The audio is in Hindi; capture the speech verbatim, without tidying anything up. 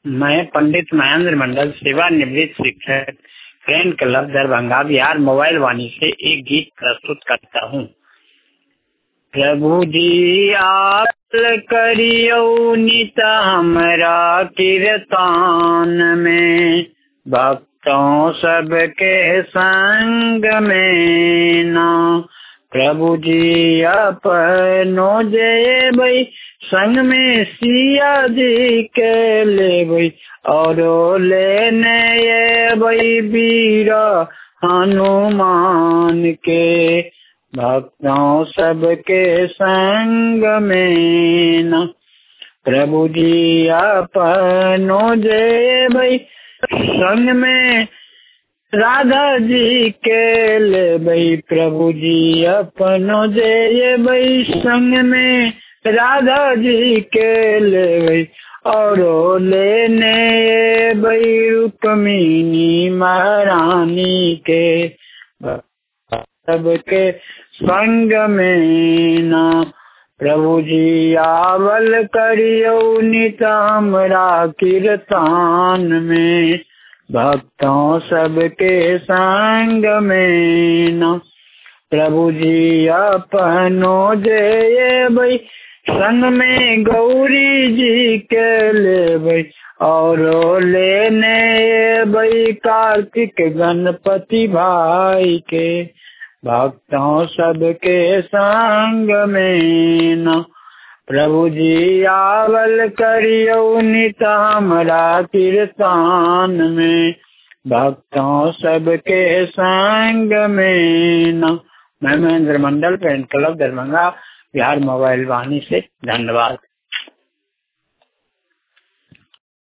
मैं पंडित महेंद्र मंडल, सेवानिवृत्त शिक्षक, friend club Darbhanga Bihar mobile Vani से एक गीत प्रस्तुत करता हूँ। प्रभु जी आप करियो नित हमरा कीर्तन में, भक्तों सबके संग में ना। प्रभु जी अपनो जय भई संग में सिया जी के ले भई, और लेने ये भई वीर हनुमान के, भक्तों सबके संग में ना। प्रभु जी अपनो जय भई संग में राधा जी के ले भई, प्रभु जी अपनो जय भई संग में राधा जी के ले भई, और लेने भई रुक्मिणी महारानी के, सबके संग में ना। प्रभु जी आवल करियो नित हमरा कीर्तन में, भक्तों सबके संग में ना। प्रभु जी अपनो जय भई संग में गौरी जी के ले भई, और लेने भई कार्तिक गणपति भाई के, भक्तों सबके संग में ना। प्रभु जी आवल करियो नित हमरा कीर्तन में, भक्तों सबके संग में ना। मैं Mahendra Mandal, friend club Darbhanga Bihar mobile Vani से, धन्यवाद।